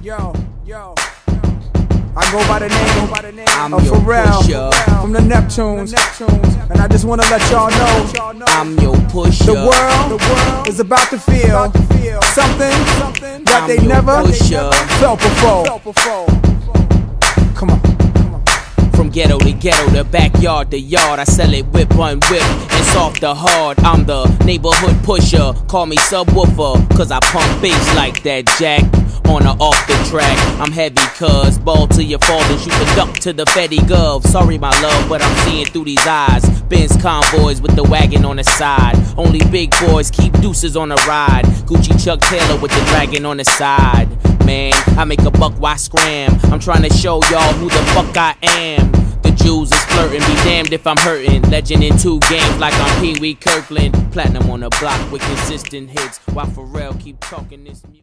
Yo. I go by the name I'm of your Pharrell pusher. from the Neptunes, and I just wanna let y'all know I'm your pusher. the world is about to feel something that I'm they your never pusher. felt before. Come on. From ghetto to ghetto, the backyard to yard, I sell it whip on whip and soft to hard. I'm the neighborhood pusher, call me subwoofer, cause I pump bass like that Jack. On or off the track, I'm heavy cuz ball till you fall and shoot the duck to the Fetty Gov. Sorry my love, but I'm seeing through these eyes. Benz convoys with the wagon on the side. Only big boys keep deuces on the ride. Gucci Chuck Taylor with the dragon on the side. Man, I make a buck, why scram? I'm trying to show y'all who the fuck I am. The Jews is flirting, be damned if I'm hurting. Legend in 2 games like I'm Pee Wee Kirkland. Platinum on the block with consistent hits, while Pharrell keep talking this music.